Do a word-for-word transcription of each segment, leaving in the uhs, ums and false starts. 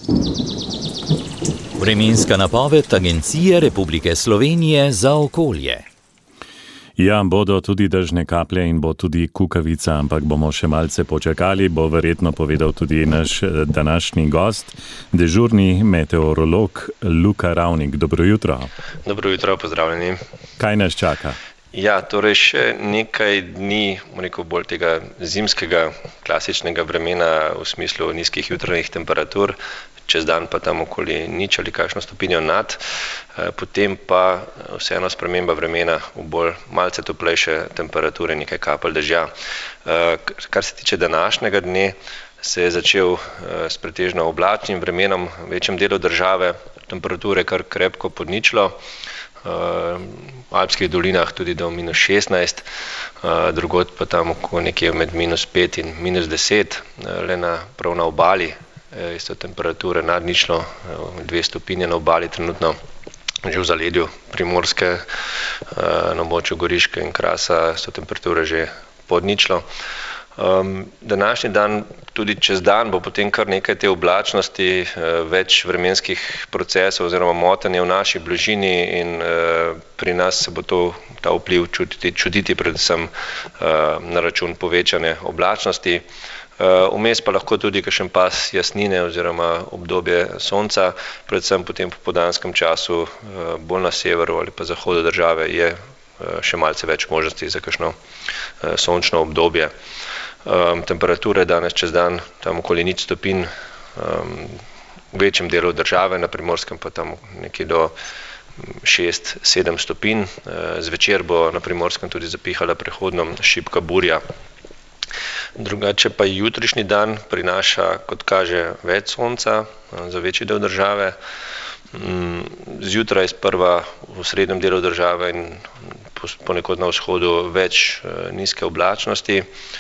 Vremenska napoved Agencije Republike Slovenije za okolje. Ja, bodo tudi dežne kaplje in bo tudi kukavica, ampak bomo še malce počakali, bo verjetno povedal tudi naš današnji gost, dežurni meteorolog Luka Ravnik. Dobro jutro. Dobro jutro, pozdravljeni. Kaj nas čaka? Ja, torej še nekaj dni, rekel bolj tega zimskega, klasičnega vremena v smislu nizkih jutranjih temperatur, čez dan pa tam okoli nič ali kakšno stopinjo nad, potem pa vseeno sprememba vremena v bolj malce toplejše temperature, nekaj kapelj dežja. Kar se tiče današnjega dne, se je začel s pretežno oblačnim vremenom v večjem delu države, temperature kar krepko pod ničlo, v alpskih dolinah tudi do minus šestnajst, drugod pa tam okoli nekje med minus pet in minus deset, le na, prav na obali so temperature nad ničlo, dve stopinje na obali trenutno, že v zaledju Primorske, na območju Goriške in Krasa so temperature že pod ničlo. Um, današnji dan, tudi čez dan, bo potem kar nekaj te oblačnosti, več vremenskih procesov oziroma motenja v naši bližini in uh, pri nas se bo to, ta vpliv čutiti, čutiti predvsem uh, na račun povečane oblačnosti. Vmes pa lahko tudi kakšen pas jasnine oziroma obdobje sonca, predvsem potem po popoldanskem času bolj na severu ali pa zahodu države je še malce več možnosti za kakšno sončno obdobje. Temperature danes čez dan tam okoli nič stopinj v večjem delu države, na Primorskem pa tam nekje do šest sedem stopinj. Zvečer bo na Primorskem tudi zapihala prehodno šibka burja. Drugače pa jutrišnji dan prinaša, kot kaže, več sonca za večji del države. Zjutraj sprva v srednjem delu države in ponekod na vzhodu več nizke oblačnosti,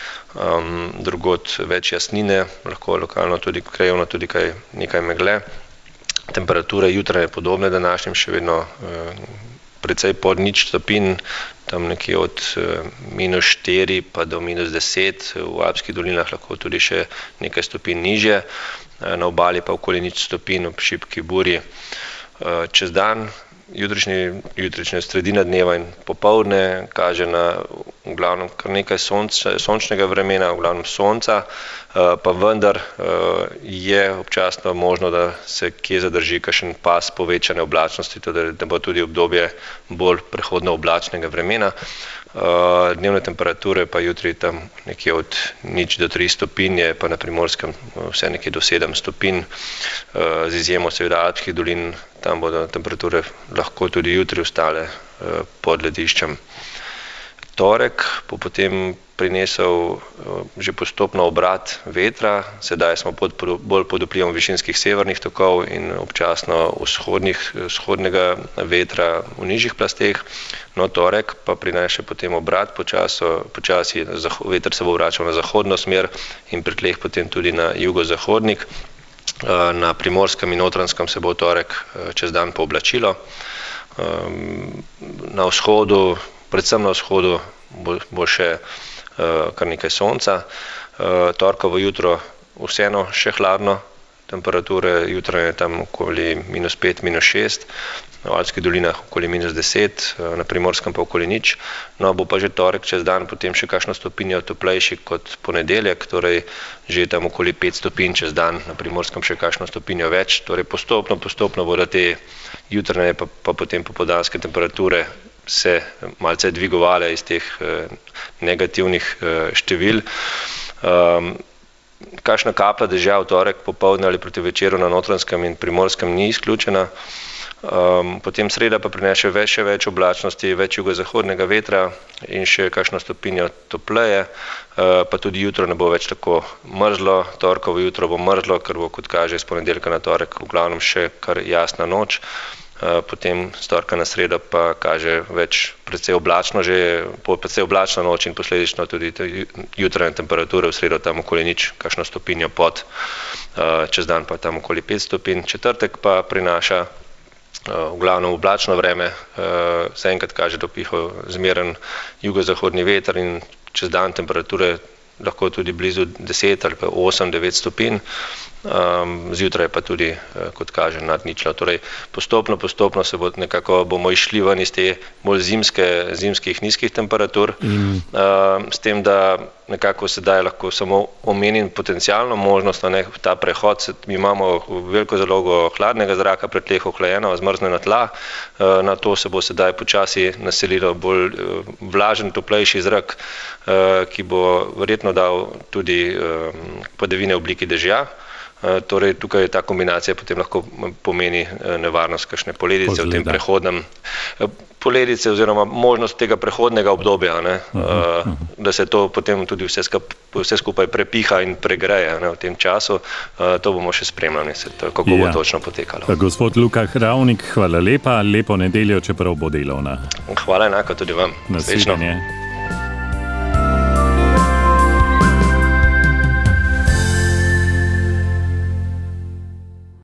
drugod več jasnine, lahko lokalno tudi krajevno tudi kaj, nekaj megle. Temperature jutranje podobne današnjim, še vedno precej pod nič stopinj, tam nekje od minus štiri pa do minus deset, v alpskih dolinah lahko tudi še nekaj stopinj nižje, na obali pa okoli nič stopinj ob šibki burji. Čez dan, jutrišnji, jutrišnja sredina dneva in popoldne kaže na v glavnem kar nekaj sonc, sončnega vremena, v glavnem sonca, pa vendar je občasno možno, da se kje zadrži kakšen pas povečane oblačnosti, tudi da bo tudi obdobje bolj prehodno oblačnega vremena. Dnevne temperature pa jutri tam nekje od nič do tri stopinje, pa na Primorskem vse nekje do sedem stopinj, z izjemo seveda alpskih dolin, tam bodo temperature lahko tudi jutri ostale pod lediščem. Torek bo potem prinesel že postopno obrat vetra, sedaj smo pod, bolj pod vplivom višinskih severnih tokov in občasno vzhodnih, vzhodnega vetra v nižjih plasteh. No, torek pa prinaša potem obrat, počaso, počasi veter se bo vračal na zahodno smer in pri tleh potem tudi na jugozahodnik. Na Primorskem in Notranjskem se bo v torek čez dan pooblačilo. Na vzhodu, predvsem na vzhodu, bo, bo še uh, kar nekaj sonca. Uh, torkovo jutro vseeno še hladno, temperature jutranje tam okoli minus pet, minus šest, v alpskih dolinah okoli minus deset, uh, na Primorskem pa okoli nič. No, bo pa že torek čez dan potem še kakšno stopinjo toplejši kot ponedeljek, torej že tam okoli pet stopinj čez dan, na Primorskem še kakšno stopinjo več, torej postopno, postopno bodo te jutranje pa, pa potem popoldanske temperature se malce dvigovale iz teh eh, negativnih eh, števil. Um, kakšna kapla dežja v torek popoldne ali proti večeru na Notranjskem in Primorskem ni izključena. Um, potem sreda pa prinese več, še več oblačnosti, več jugozahodnega vetra in še kakšno stopinjo topleje, uh, pa tudi jutro ne bo več tako mrzlo, torkovo jutro bo mrzlo, ker bo, kot kaže, iz ponedeljka na torek v glavnem še kar jasna noč. Potem z torka na sredo pa kaže več precej oblačno, že precej oblačna noč in posledično tudi jutranje temperature v sredo tam okoli nič, kakšno stopinjo pod, čez dan pa tam okoli pet stopinj. Četrtek pa prinaša v glavnem oblačno vreme, zaenkrat kaže dopihal zmeren jugozahodni veter in čez dan temperature lahko tudi blizu deset ali pa osem devet stopinj. um, zjutraj pa tudi, kot kaže, nad ničlo. Torej, postopno, postopno se bo nekako bomo išli ven iz te bolj zimske, zimskih nizkih temperatur, mm. uh, s tem, da nekako sedaj lahko samo omenim potencialno možnost, ne, ta prehod, mi imamo veliko zalogo hladnega zraka, pred tleh ohlajeno, zmrznjena tla, uh, na to se bo sedaj počasi naselilo bolj uh, vlažen, toplejši zrak, uh, ki bo verjetno dal tudi uh, padavine v obliki dežja. Torej, tukaj ta kombinacija potem lahko pomeni nevarnost kakšne poledice v tem prehodnem poledice oziroma možnost tega prehodnega obdobja, ne, uh -huh, uh, da se to potem tudi vse, skup, vse skupaj prepiha in pregreje, ne, v tem času. Uh, to bomo še spremljali, se to, kako ja. bo točno potekalo. Gospod Luka Hravnik, hvala lepa, lepo nedeljo, čeprav bo delovna. Hvala enako tudi vam. Nasvidenje.